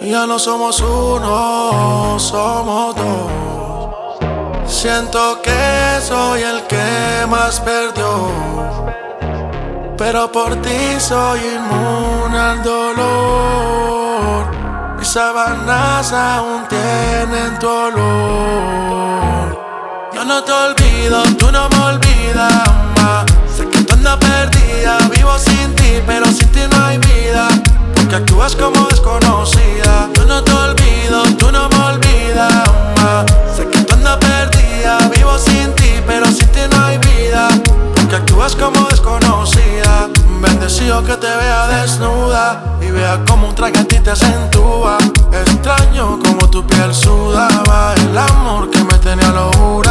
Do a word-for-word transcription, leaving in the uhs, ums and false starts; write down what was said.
Ya no somos uno, somos dos. Siento que soy el que más perdió, pero por ti soy inmune al dolor. Mis sábanas aún tienen tu olor. Yo no te olvido, tú no me olvidas más. Sé que tú andas perdida, vivo sin ti, pero sin ti no hay vida, porque actúas como desconocida. Yo no te olvido, tú no me olvidas más. Sé que tú andas perdida, vivo sin ti, pero sin ti no hay vida, porque actúas como desconocida. Bendecido que te vea desnuda y vea como un traje a ti te acentúa. Extraño como tu piel sudaba el amor que me tenía locura.